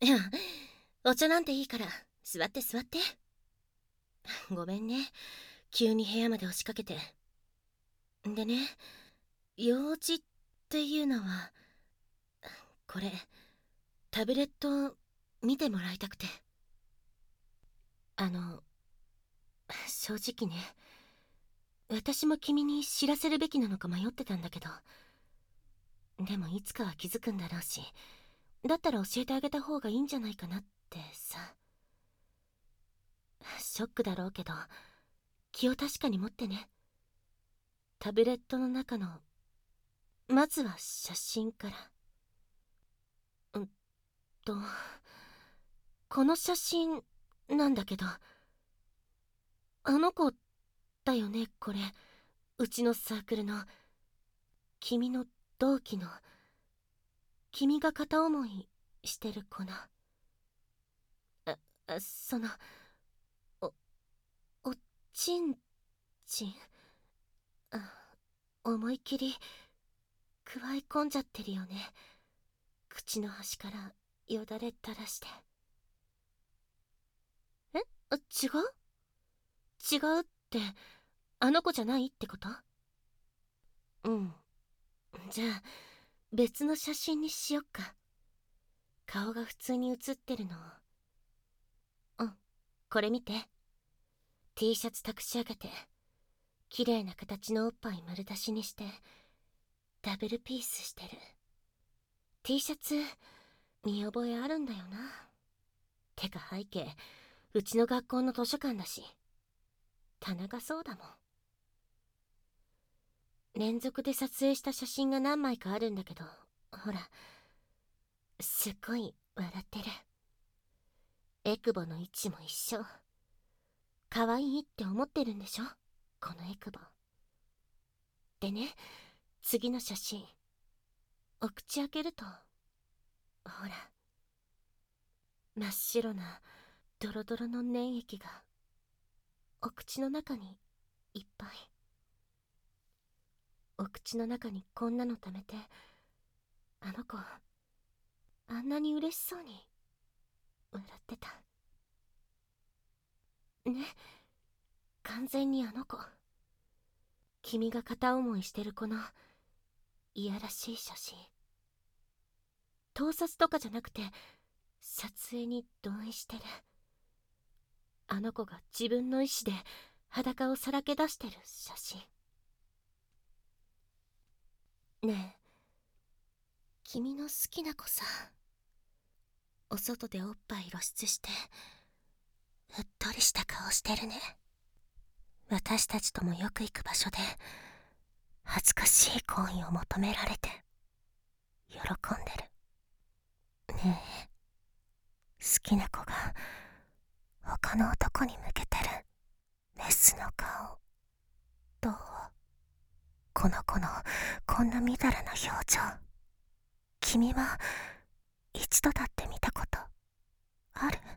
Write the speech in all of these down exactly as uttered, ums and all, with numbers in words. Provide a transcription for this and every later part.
いや、お茶なんていいから座って座って。ごめんね、急に部屋まで押しかけて。でね、用事っていうのは、これタブレット見てもらいたくて。あの正直ね、私も君に知らせるべきなのか迷ってたんだけど、でもいつかは気づくんだろうし、だったら教えてあげた方がいいんじゃないかなってさ。ショックだろうけど気を確かに持ってね。タブレットの中のまずは写真から。うんとこの写真なんだけど、あの子だよねこれ。うちのサークルの君の同期の、君が片思いしてる子の。ああそのおおちんちん、あ思い切りくわえ込んじゃってるよね。口の端からよだれ垂らして。えあ違う違うって、あの子じゃないってこと？うん、じゃあ別の写真にしよっか。顔が普通に写ってるの。うん、これ見て。 T シャツたくし上げて綺麗な形のおっぱい丸出しにしてダブルピースしてる T シャツ見覚えあるんだよな。てか背景うちの学校の図書館だし棚がそうだもん。連続で撮影した写真が何枚かあるんだけど、ほらすっごい笑ってる。エクボの位置も一緒。可愛いって思ってるんでしょこのエクボでね。次の写真お口開けると、ほら真っ白なドロドロの粘液がお口の中にいっぱい。お口の中にこんなの溜めて、あの子あんなに嬉しそうに笑ってたね。完全にあの子、君が片思いしてる子のいやらしい写真。盗撮とかじゃなくて撮影に同意してる。あの子が自分の意志で裸をさらけ出してる写真。ねえ、君の好きな子さ、お外でおっぱい露出してうっとりした顔してるね。私たちともよく行く場所で恥ずかしい行為を求められて喜んでるね。え、好きな子が他の男に向けてるメスの顔、どう？この子のこんなみだらな表情、君は一度だって見たことある？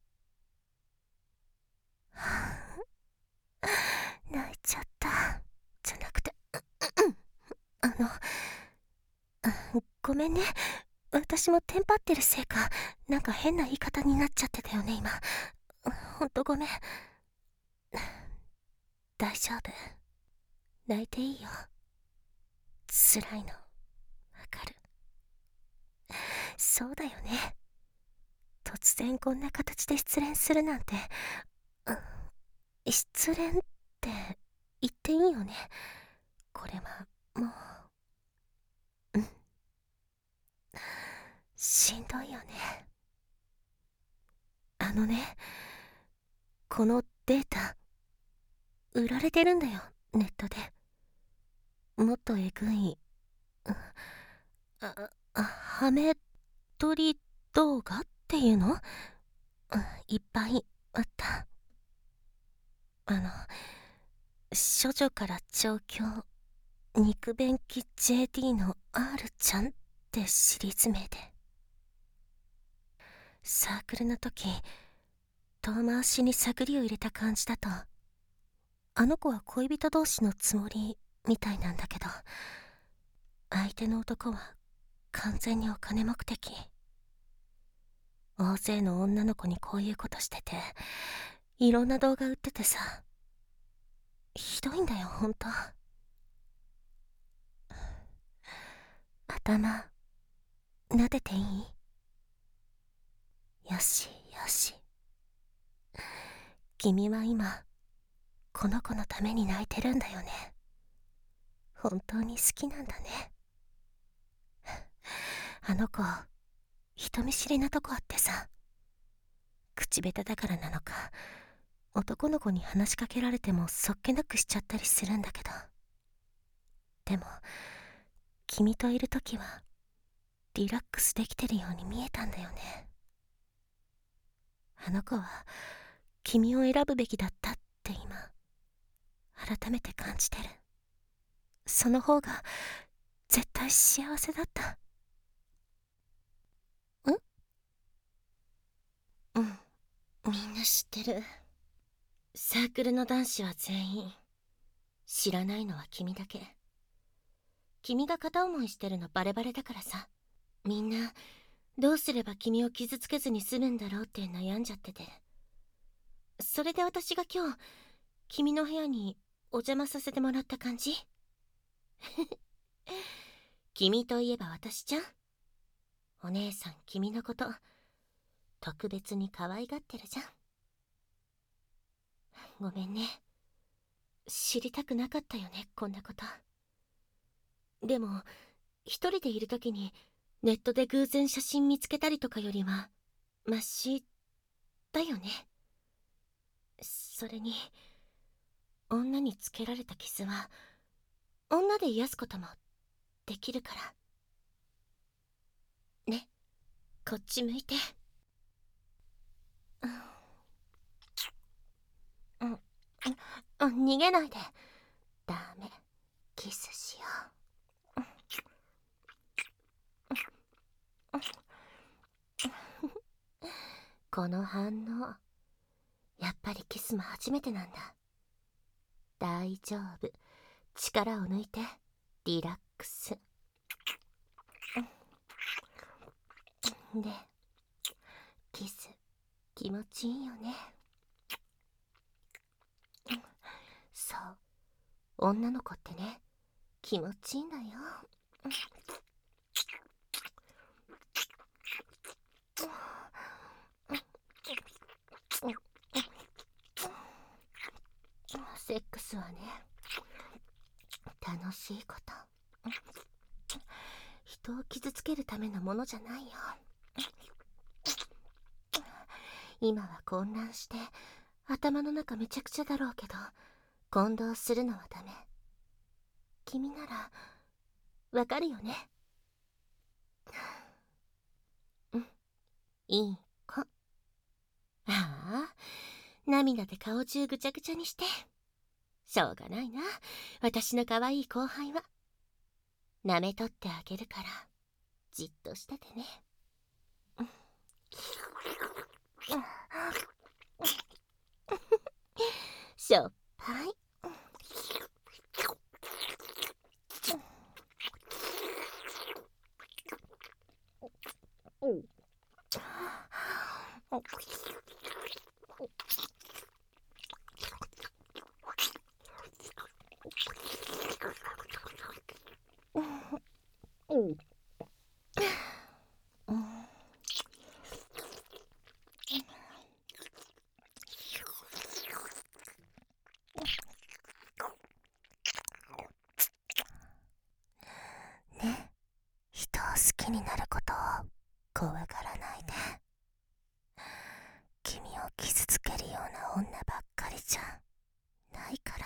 泣いちゃった。じゃなくて、あのごめんね、私もテンパってるせいかなんか変な言い方になっちゃってたよね今。ほんとごめん。大丈夫、泣いていいよ。辛いのわかる。そうだよね、突然こんな形で失恋するなんて、うん、失恋って言っていいよねこれは。もう、うん、しんどいよね。あのね、このデータ売られてるんだよネットで。もっとえぐい、うん、ああハメ撮り動画っていうの、うん、いっぱいあった。あの処女から調教、肉便器 ジェーディー の R ちゃんってシリーズ名で。サークルの時遠回しに探りを入れた感じだと、あの子は恋人同士のつもりみたいなんだけど、相手の男は完全にお金目的。お勢の女の子にこういうことしてて、いろんな動画売っててさ、ひどいんだよほんと。頭撫でていい？よしよし。君は今この子のために泣いてるんだよね。本当に好きなんだね。あの子人見知りなとこあってさ、口下手だからなのか、男の子に話しかけられてもそっけなくしちゃったりするんだけど、でも君といるときはリラックスできてるように見えたんだよね。あの子は君を選ぶべきだったって今改めて感じてる。その方が絶対幸せだった。ん？うん、みんな知ってる。サークルの男子は全員。知らないのは君だけ。君が片思いしてるのバレバレだからさ。みんなどうすれば君を傷つけずに済むんだろうって悩んじゃってて、それで私が今日君の部屋にお邪魔させてもらった感じ。君といえば私じゃん。お姉さん君のこと特別に可愛がってるじゃん。ごめんね、知りたくなかったよねこんなこと。でも一人でいる時にネットで偶然写真見つけたりとかよりはマシだよね。それに女につけられた傷は女で癒すこともできるからね。こっち向いて。うん、うん、逃げないで。ダメ、キスしよう。この反応、やっぱりキスも初めてなんだ。大丈夫、力を抜いてリラックス。で、キス気持ちいいよね。そう、女の子ってね、気持ちいいんだよ。セックスはね、楽しいこと。人を傷つけるためのものじゃないよ。今は混乱して頭の中めちゃくちゃだろうけど、混同するのはダメ。君ならわかるよね。うん、いい子。ああ、涙で顔中ぐちゃぐちゃにして。しょうがないな、私の可愛い後輩は。舐めとってあげるからじっとしててね。しょっぱい。ね、人を好きになることを怖がらないで。君を傷つけるような女ばっかりじゃないから。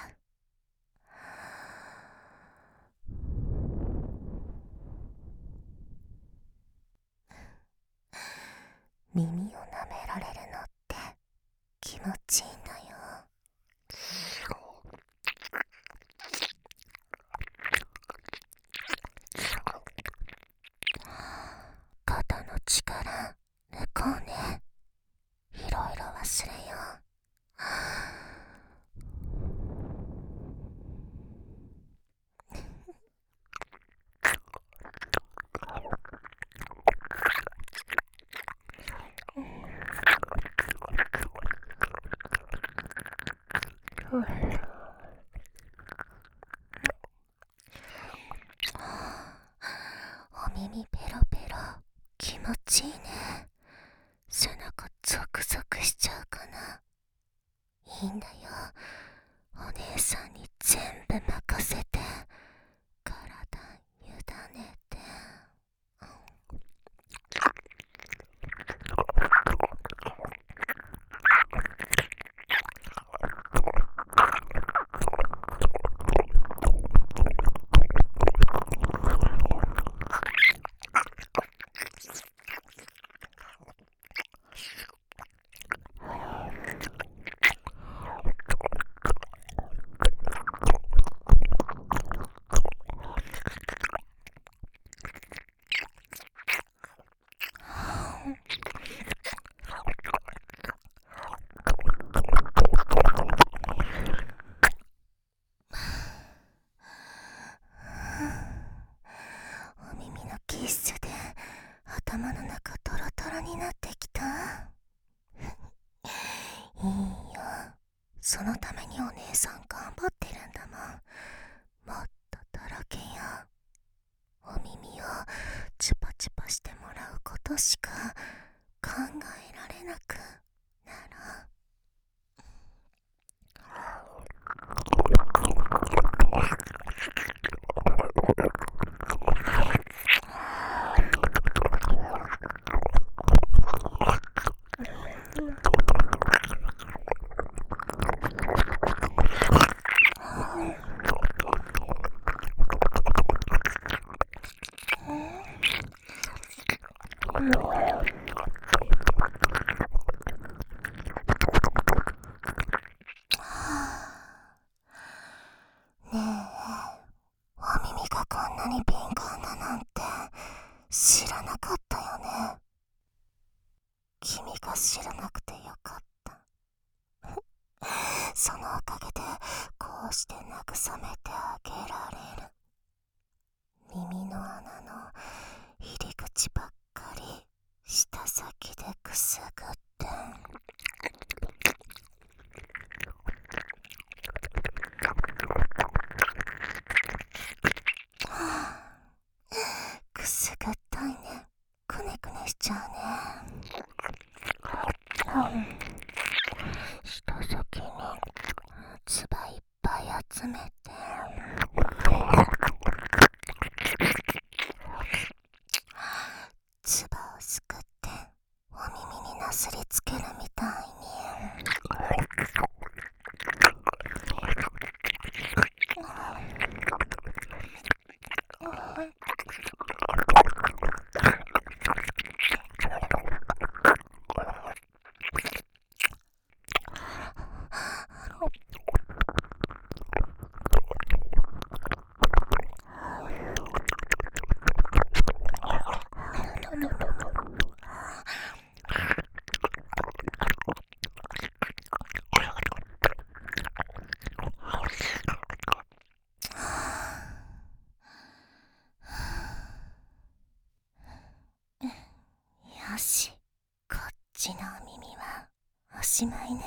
耳を舐められるのって気持ちいいんだよ。肩の力抜こうね。いろいろ忘れよう。 お耳ペロペロ、気持ちいいね。背中ゾクゾクしちゃうかな。いいんだよ、お姉さんに全部任せて、体委ねて。お耳のキッスで頭の中トロトロになってきた。いいよ、そのためにお姉さん頑張ってるんだもん。もっととろけよ。お耳をチュパチュパしてもらうことしか考えられなくなる。ねえ、お耳がこんなに敏感だなんて知らなかったよね。君が知らなくてよかった。そのおかげでこうして慰めてあげられる。耳の穴の入り口ばっかり舌先でくすぐってくすぐったいね。くねくねしちゃうね。舌先に唾いっぱい集めて唾をすくってお耳になすりつけるみたいに。よし、こっちのお耳はおしまいね。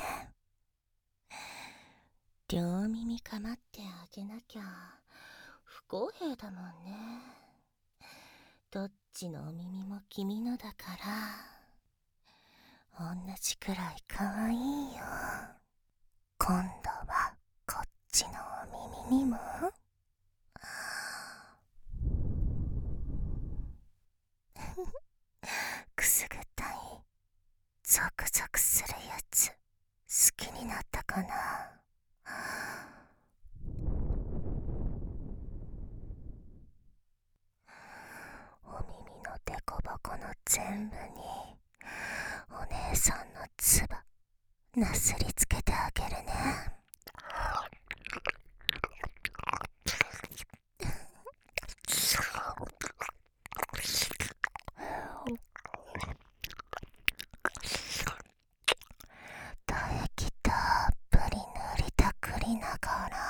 両耳かまってあげなきゃ不公平だもんね。どっちのお耳も君のだから同じくらいかわいいよ。今度はこっちのお耳にもくすぐったい、ゾクゾクするやつ好きになったかな。お耳のデコボコの全部にお姉さんの唾なすりつけてあげるね。唾液たっぷり塗りたくりながら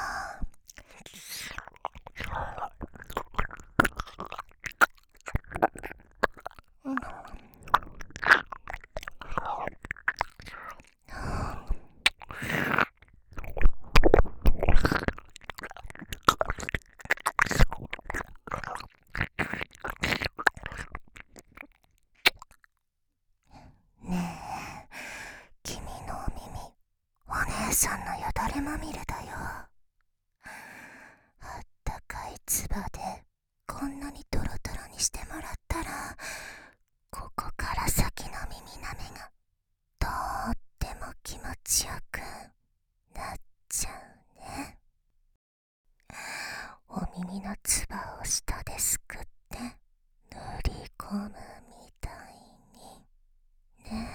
さんのよだれまみれだよ。あったかい唾でこんなにトロトロにしてもらったら、ここから先の耳なめがとっても気持ちよくなっちゃうね。お耳のつばを舌ですくって塗り込むみたいにね。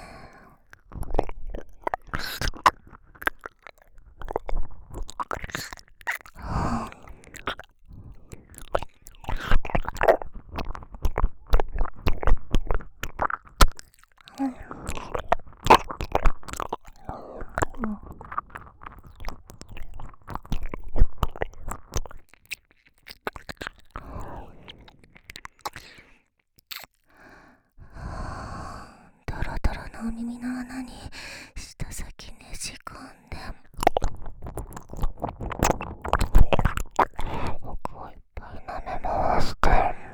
ドロドロのお耳の穴に舌先ねじ込んで、奥をいっぱい舐め回して、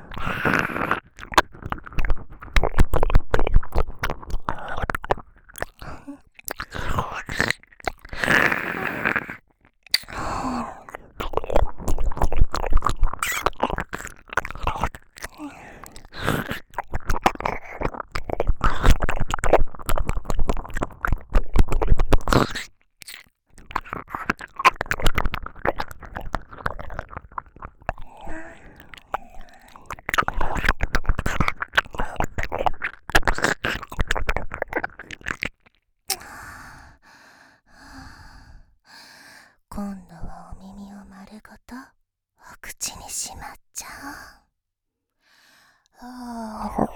今度はお耳を丸ごとお口にしまっちゃおう。ああ。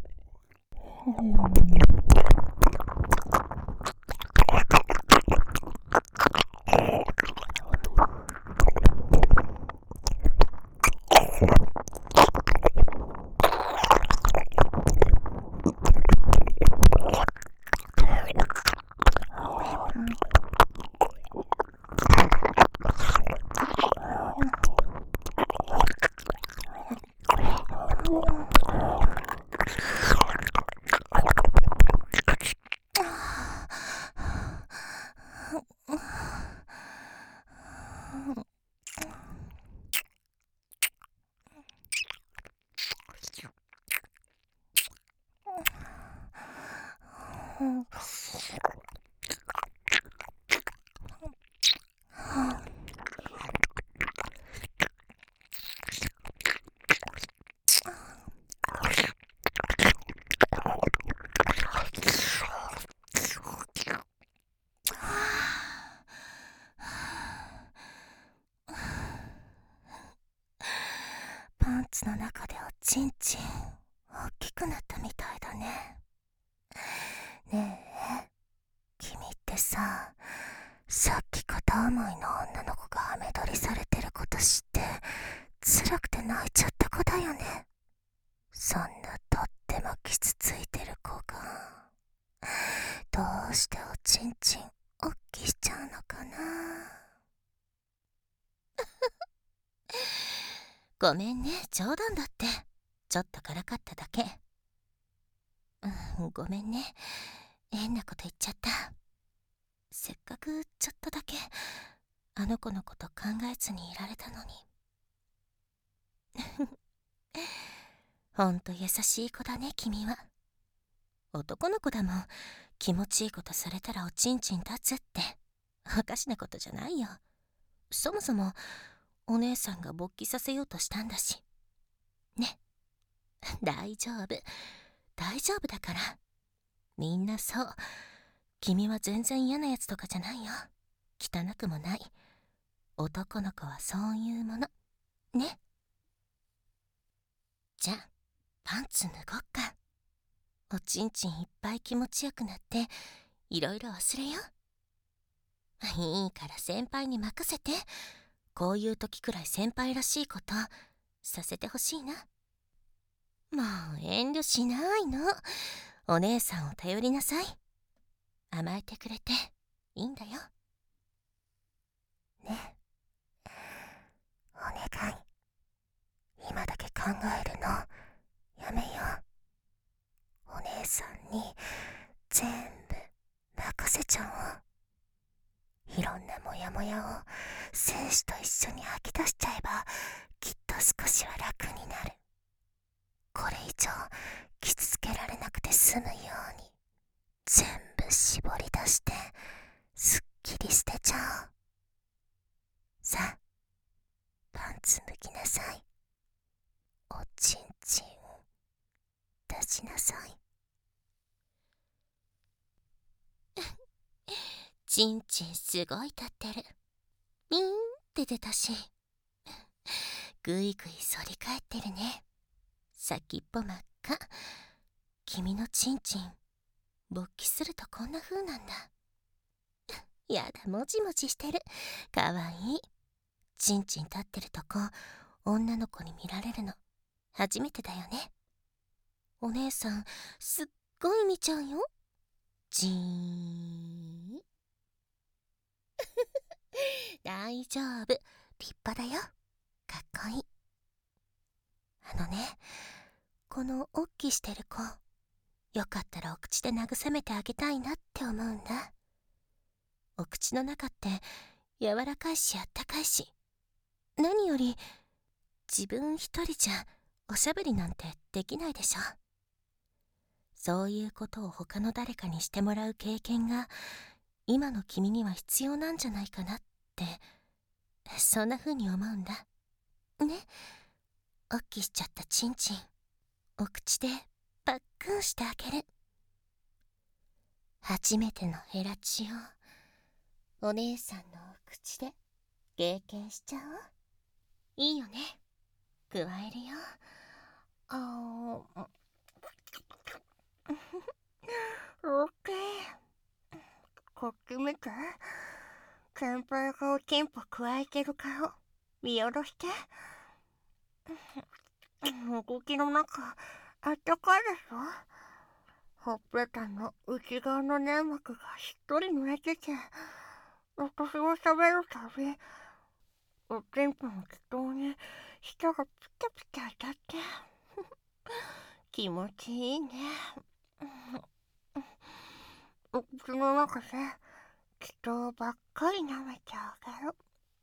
パンツの中でおちんちん大きくなったみたいだね。ねえ、君ってさ、さっき片思いの女の子がアメ撮りされてること知って辛くて泣いちゃった子だよね。そんなとっても傷ついてる子がどうしておちんちんおっきしちゃうのかな。 ごめんね、冗談だって。ちょっとからかっただけ。うん、ごめんね。変なこと言っちゃった。せっかくちょっとだけあの子のこと考えずにいられたのに。ほんと優しい子だね、君は。男の子だもん。気持ちいいことされたらおちんちん立つっておかしなことじゃないよ。そもそもお姉さんが勃起させようとしたんだしね。大丈夫大丈夫だから。みんなそう。君は全然嫌なやつとかじゃないよ。汚くもない。男の子はそういうものね。じゃあパンツ脱ごっか。おちんちんいっぱい気持ちよくなっていろいろ忘れよう。いいから先輩に任せて。こういう時くらい先輩らしいことさせてほしいな。もう遠慮しないの。お姉さんを頼りなさい。甘えてくれていいんだよ。 ねえ、お願い。今だけ考えるのやめよう。お姉さんに全部任せちゃおう。 いろんなモヤモヤを精子と一緒に吐き出しちゃえば、きっと少しは楽になる。これ以上傷つけられなくて済むように、全部絞り出してすっきり捨てちゃおう。さあ、パンツ脱ぎなさい。おちんちん出しなさい。 ちんちんすごい立ってる。ピーンって出たし、ぐいぐい反り返ってるね。先っぽ真っ赤。君のちんちん勃起するとこんな風なんだ。やだ、もじもじしてる。かわいい。ちんちん立ってるとこ女の子に見られるの初めてだよね。お姉さんすっごい見ちゃうよ。じーん大丈夫、立派だよ。かっこいい。あのね、このおっきしてる子、よかったらお口で慰めてあげたいなって思うんだ。お口の中って柔らかいしあったかいし、何より自分一人じゃおしゃべりなんてできないでしょ。そういうことを他の誰かにしてもらう経験が今の君には必要なんじゃないかなって、そんな風に思うんだね。おっきしちゃったちんちんお口でパックンしてあげる。初めてのヘラチをお姉さんのお口で経験しちゃおう。いいよね、加えるよ。あーオッケー。こっち見て。先輩がおちんぽ加えてる顔見下ろして。動きの中あったかいでしょ。ほっぺたの内側の粘膜がしっとり濡れてて、私が喋るたびおちんぽの気筒に舌がピタピタ当たって気持ちいいね。お口の中で気筒ばっかり舐めてあげる。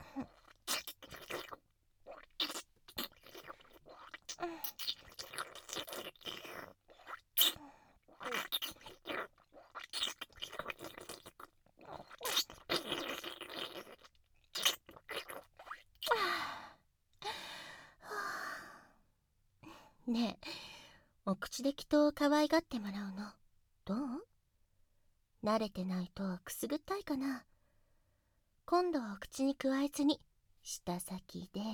ねえ、お口で気筒を可愛がってもらうのどう？慣れてないとくすぐったいかな。今度はお口に加えずに舌先で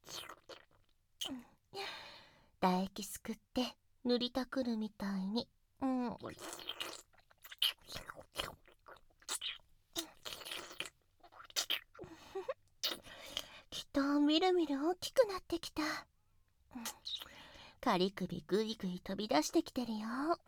唾液すくって塗りたくるみたいに、うん、きっとみるみる大きくなってきた。カリ首ぐいぐい飛び出してきてるよ。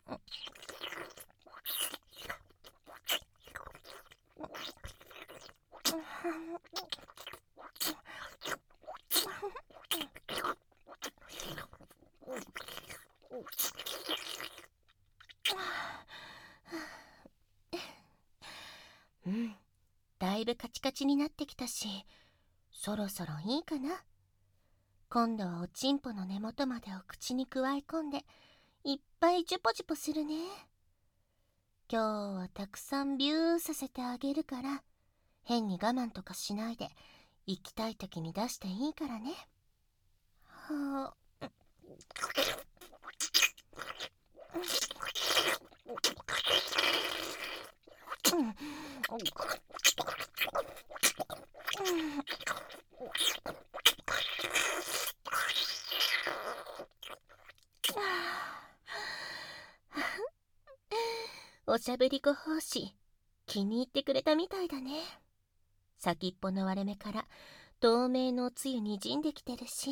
うん、だいぶカチカチになってきたし、そろそろいいかな。今度はおちんぽの根元までお口に加え込んでいっぱいジュポジュポするね。今日はたくさんビューさせてあげるから、変に我慢とかしないで行きたい時に出していいからね。はあ、うん、おしゃべりご奉仕気に入ってくれたみたいだね。先っぽの割れ目から透明のおつゆにじんできてるし、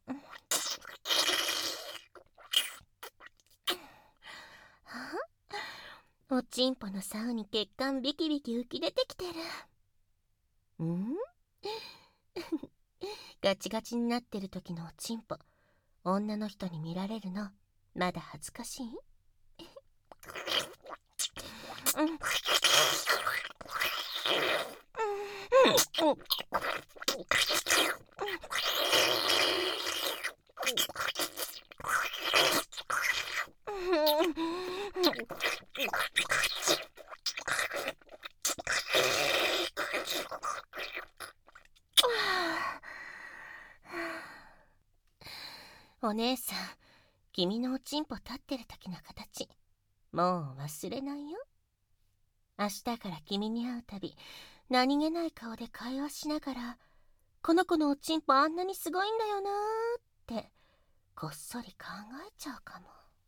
おちんぽの竿に血管ビキビキ浮き出てきてる。んガチガチになってる時のおちんぽ、女の人に見られるのまだ恥ずかしい？うん姉さん、君のおちんぽ立ってる時の形、もう忘れないよ。明日から君に会うたび、何気ない顔で会話しながら、この子のおちんぽあんなにすごいんだよなーって、こっそり考えちゃうかも。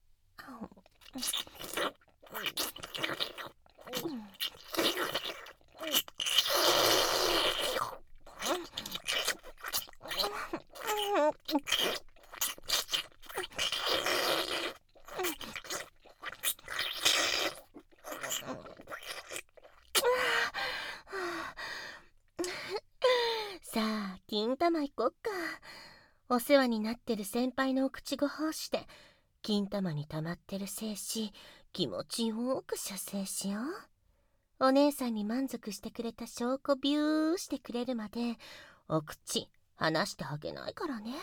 さあ、金玉行こっか。お世話になってる先輩のお口ご奉仕で、金玉に溜まってる精子、気持ちよく射精しよう。お姉さんに満足してくれた証拠ビューしてくれるまで、お口離してあげないからね。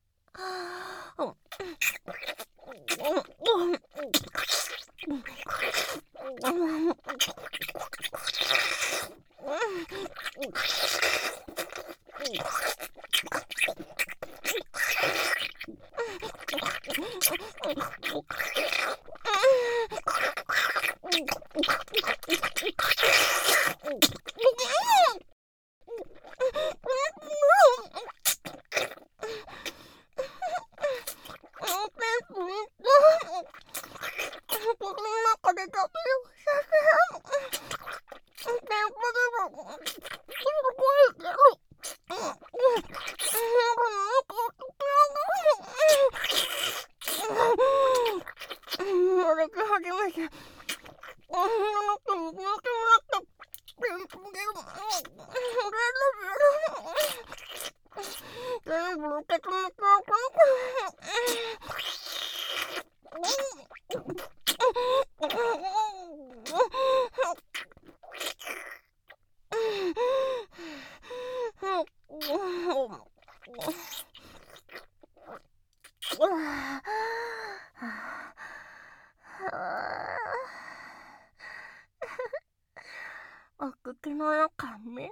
お口の中見て。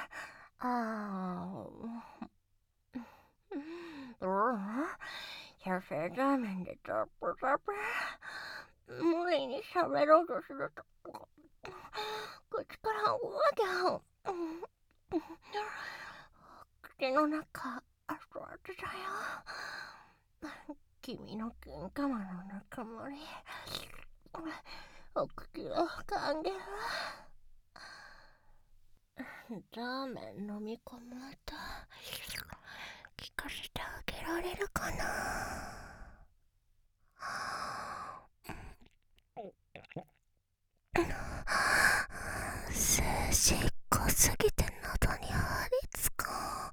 ああ。うん。射精画面でタップタップ。無理に喋ろうとすると、口からうわけゃ。口の中、熱々だよ。君の金玉のぬくもり。お口を感じる。ラーメン飲み込むと聞かせてあげられるかな。精子っこすぎて喉にありつか。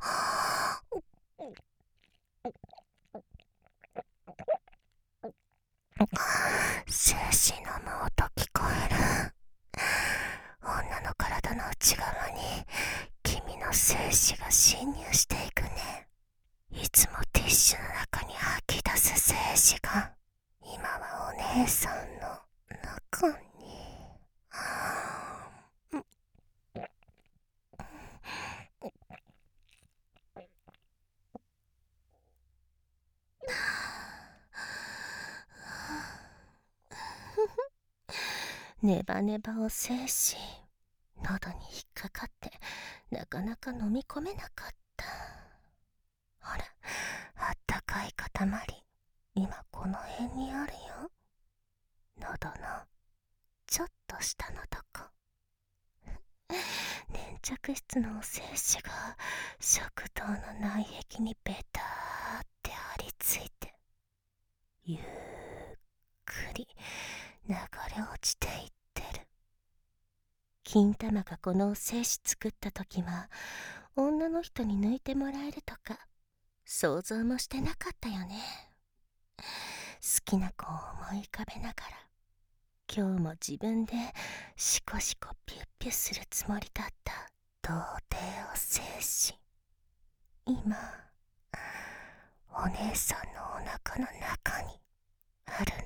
精子飲む音聞こえる。女の体の内側に君の精子が侵入していくね。いつもティッシュの中に吐き出す精子が今はお姉さんの中に。ネバネバを精子喉に引っかかってなかなか飲み込めなかった。ほら、あったかい塊、今この辺にあるよ。喉のちょっと下のとこ。粘着質の精子が食道の内壁にベターって張り付いて、ゆっくり流れ落ちていってる。金玉がこの精子作った時は女の人に抜いてもらえるとか想像もしてなかったよね。好きな子を思い浮かべながら今日も自分でシコシコピュッピュするつもりだった童貞を精子。今お姉さんのお腹の中にある